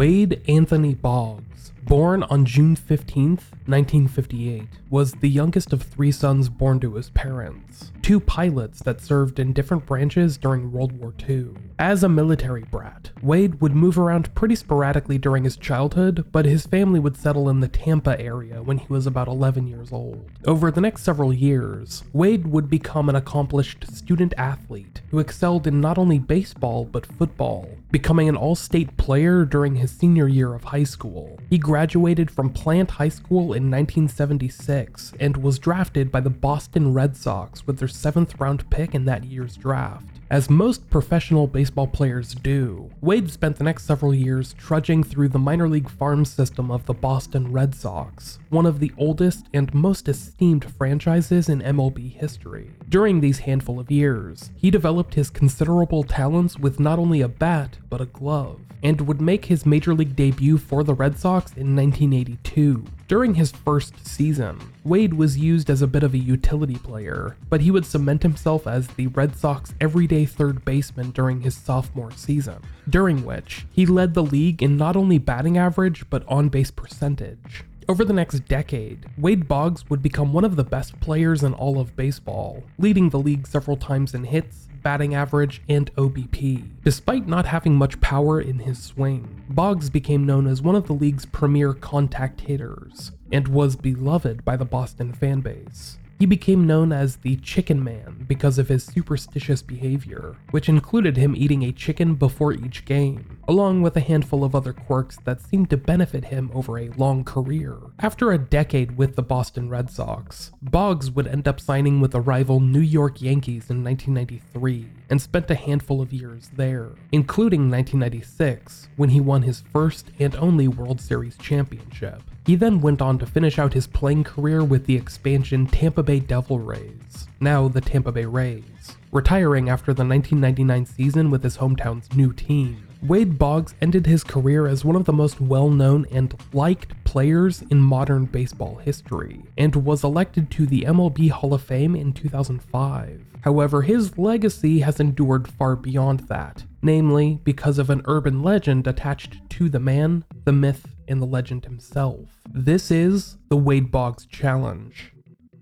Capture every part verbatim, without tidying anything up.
Wade Anthony Boggs, born on June fifteenth, nineteen fifty-eight, was the youngest of three sons born to his parents, two pilots that served in different branches during World War Two. As a military brat, Wade would move around pretty sporadically during his childhood, but his family would settle in the Tampa area when he was about eleven years old. Over the next several years, Wade would become an accomplished student athlete who excelled in not only baseball but football, becoming an all-state player during his senior year of high school. He graduated from Plant High School in nineteen seventy-six and was drafted by the Boston Red Sox with their seventh round pick in that year's draft. As most professional baseball players do, Wade spent the next several years trudging through the minor league farm system of the Boston Red Sox, one of the oldest and most esteemed franchises in M L B history. During these handful of years, he developed his considerable talents with not only a bat, but a glove, and would make his major league debut for the Red Sox in nineteen eighty-two. During his first season, Wade was used as a bit of a utility player, but he would cement himself as the Red Sox everyday third baseman during his sophomore season, during which he led the league in not only batting average, but on-base percentage. Over the next decade, Wade Boggs would become one of the best players in all of baseball, leading the league several times in hits, batting average, and O B P. Despite not having much power in his swing, Boggs became known as one of the league's premier contact hitters, and was beloved by the Boston fanbase. He became known as the Chicken Man because of his superstitious behavior, which included him eating a chicken before each game, along with a handful of other quirks that seemed to benefit him over a long career. After a decade with the Boston Red Sox, Boggs would end up signing with the rival New York Yankees in nineteen ninety-three, and spent a handful of years there, including nineteen ninety-six, when he won his first and only World Series championship. He then went on to finish out his playing career with the expansion Tampa Bay Devil Rays, now the Tampa Bay Rays, retiring after the nineteen ninety-nine season with his hometown's new team. Wade Boggs ended his career as one of the most well-known and liked players in modern baseball history, and was elected to the M L B Hall of Fame in two thousand five. However, his legacy has endured far beyond that, namely because of an urban legend attached to the man, the myth, and the legend himself. This is the Wade Boggs Challenge.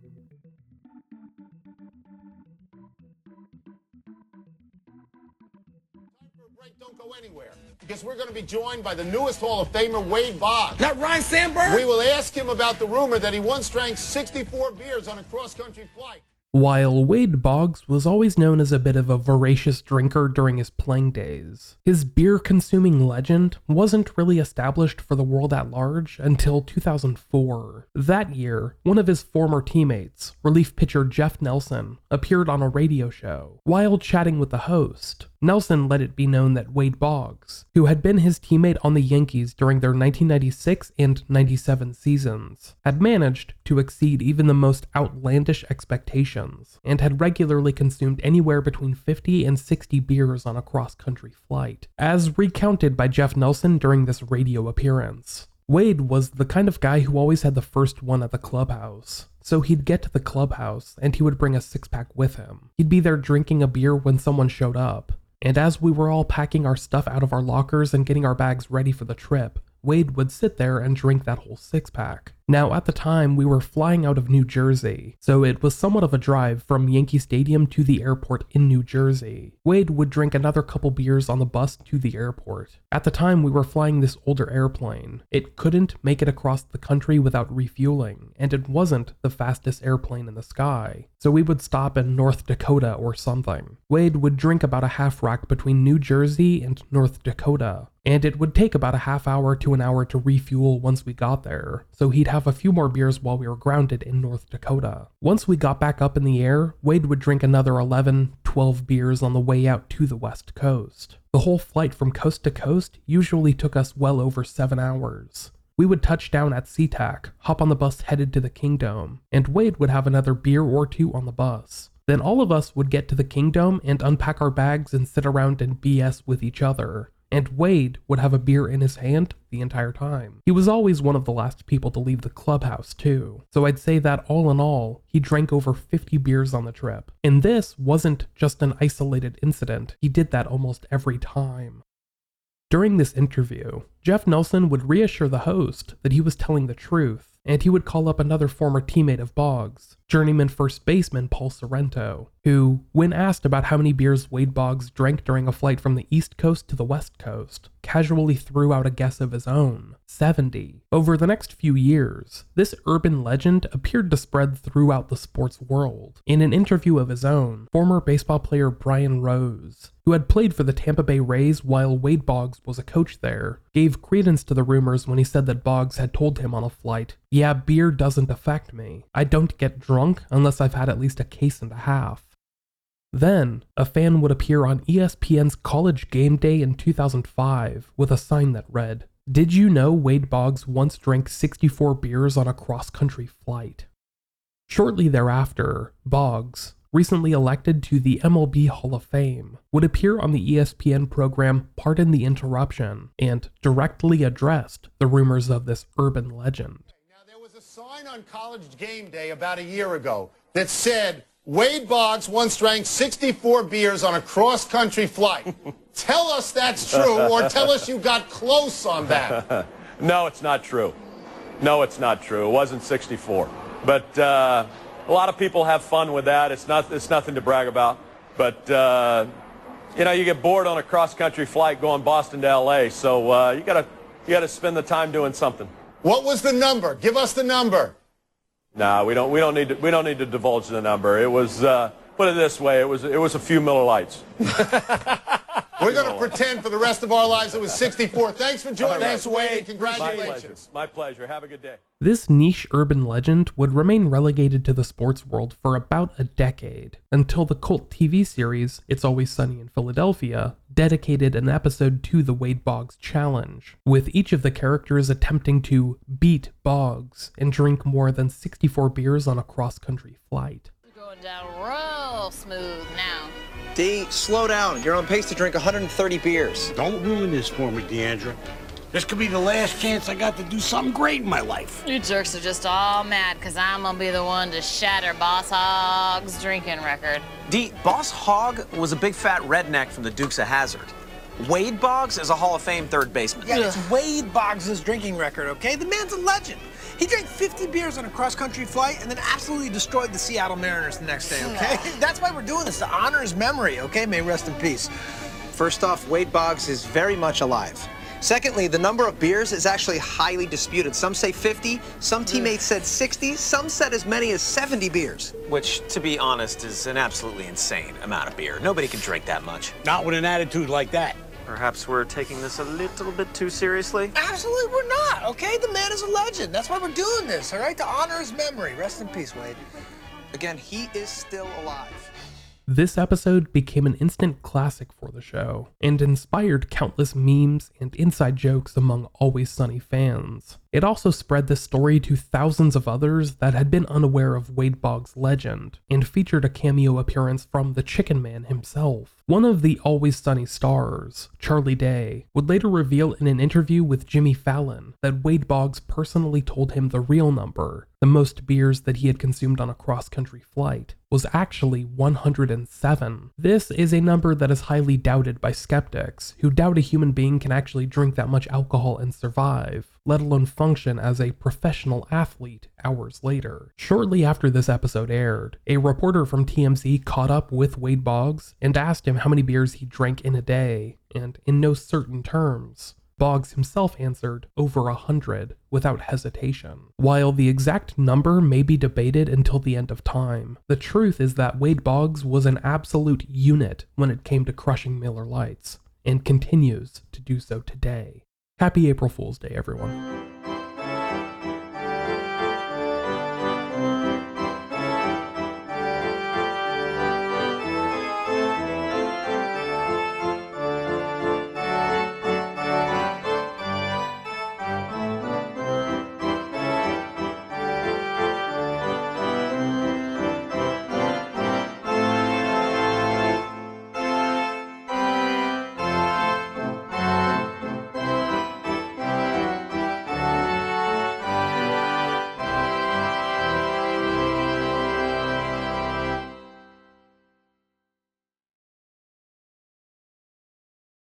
Don't go anywhere, because we're going to be joined by the newest Hall of Famer, Wade Boggs. Not Ryan Sandberg? We will ask him about the rumor that he once drank sixty-four beers on a cross-country flight. While Wade Boggs was always known as a bit of a voracious drinker during his playing days, his beer-consuming legend wasn't really established for the world at large until two thousand four. That year, one of his former teammates, relief pitcher Jeff Nelson, appeared on a radio show. While chatting with the host, Nelson let it be known that Wade Boggs, who had been his teammate on the Yankees during their nineteen ninety-six and ninety-seven seasons, had managed to exceed even the most outlandish expectations, and had regularly consumed anywhere between fifty and sixty beers on a cross-country flight, as recounted by Jeff Nelson during this radio appearance. Wade was the kind of guy who always had the first one at the clubhouse. So he'd get to the clubhouse, and he would bring a six-pack with him. He'd be there drinking a beer when someone showed up. And as we were all packing our stuff out of our lockers and getting our bags ready for the trip, Wade would sit there and drink that whole six-pack. Now, at the time, we were flying out of New Jersey, so it was somewhat of a drive from Yankee Stadium to the airport in New Jersey. Wade would drink another couple beers on the bus to the airport. At the time, we were flying this older airplane. It couldn't make it across the country without refueling, and it wasn't the fastest airplane in the sky, so we would stop in North Dakota or something. Wade would drink about a half rack between New Jersey and North Dakota, and it would take about a half hour to an hour to refuel once we got there, so he'd have a few more beers while we were grounded in North Dakota. Once we got back up in the air, Wade would drink another eleven, twelve beers on the way out to the West Coast. The whole flight from coast to coast usually took us well over seven hours. We would touch down at SeaTac, hop on the bus headed to the Kingdome, and Wade would have another beer or two on the bus. Then all of us would get to the Kingdome and unpack our bags and sit around and B S with each other. And Wade would have a beer in his hand the entire time. He was always one of the last people to leave the clubhouse too, so I'd say that all in all, he drank over fifty beers on the trip. And this wasn't just an isolated incident, he did that almost every time. During this interview, Jeff Nelson would reassure the host that he was telling the truth, and he would call up another former teammate of Boggs, journeyman first baseman Paul Sorrento, who, when asked about how many beers Wade Boggs drank during a flight from the East Coast to the West Coast, casually threw out a guess of his own, seventy. Over the next few years, this urban legend appeared to spread throughout the sports world. In an interview of his own, former baseball player Brian Rose, who had played for the Tampa Bay Rays while Wade Boggs was a coach there, gave credence to the rumors when he said that Boggs had told him on a flight, "Yeah, beer doesn't affect me. I don't get drunk unless I've had at least a case and a half." Then, a fan would appear on E S P N's College Game Day in two thousand five with a sign that read, "Did you know Wade Boggs once drank sixty-four beers on a cross-country flight?" Shortly thereafter, Boggs, recently elected to the M L B Hall of Fame, would appear on the E S P N program Pardon the Interruption and directly addressed the rumors of this urban legend. Now, there was a sign on College Game Day about a year ago that said, Wade Boggs once drank sixty-four beers on a cross-country flight. Tell us that's true, or tell us you got close on that. No, it's not true. No, it's not true. It wasn't sixty-four. But uh, a lot of people have fun with that. It's not. It's nothing to brag about. But uh, you know, you get bored on a cross-country flight going Boston to L A. So uh, you gotta you gotta spend the time doing something. What was the number? Give us the number. No, we don't. We don't need to. We don't need to divulge the number. It was. Uh, put it this way. It was. It was a few Miller Lights. We're going to pretend for the rest of our lives it was sixty-four. Thanks for joining right. us, Wade. Congratulations. My pleasure. My pleasure. Have a good day. This niche urban legend would remain relegated to the sports world for about a decade, until the cult T V series It's Always Sunny in Philadelphia dedicated an episode to the Wade Boggs Challenge, with each of the characters attempting to beat Boggs and drink more than sixty-four beers on a cross-country flight. We're going down real smooth now. D, slow down. You're on pace to drink one hundred thirty beers. Don't ruin this for me, Deandra. This could be the last chance I got to do something great in my life. You jerks are just all mad because I'm going to be the one to shatter Boss Hogg's drinking record. D, Boss Hogg was a big fat redneck from the Dukes of Hazzard. Wade Boggs is a Hall of Fame third baseman. Yeah, it's Wade Boggs' drinking record, okay? The man's a legend. He drank fifty beers on a cross-country flight and then absolutely destroyed the Seattle Mariners the next day, okay? That's why we're doing this, to honor his memory, okay? May rest in peace. First off, Wade Boggs is very much alive. Secondly, the number of beers is actually highly disputed. Some say fifty, some teammates said sixty, some said as many as seventy beers. Which, to be honest, is an absolutely insane amount of beer. Nobody can drink that much. Not with an attitude like that. Perhaps we're taking this a little bit too seriously? Absolutely, we're not, okay? The man is a legend. That's why we're doing this, all right? To honor his memory. Rest in peace, Wade. Again, he is still alive. This episode became an instant classic for the show, and inspired countless memes and inside jokes among Always Sunny fans. It also spread this story to thousands of others that had been unaware of Wade Boggs' legend, and featured a cameo appearance from the Chicken Man himself. One of the Always Sunny stars, Charlie Day, would later reveal in an interview with Jimmy Fallon that Wade Boggs personally told him the real number, the most beers that he had consumed on a cross-country flight, was actually one hundred seven. This is a number that is highly doubted by skeptics, who doubt a human being can actually drink that much alcohol and survive, let alone function as a professional athlete hours later. Shortly after this episode aired, a reporter from T M Z caught up with Wade Boggs and asked him how many beers he drank in a day, and in no certain terms, Boggs himself answered over a hundred without hesitation. While the exact number may be debated until the end of time, the truth is that Wade Boggs was an absolute unit when it came to crushing Miller Lights, and continues to do so today. Happy April Fool's Day, everyone.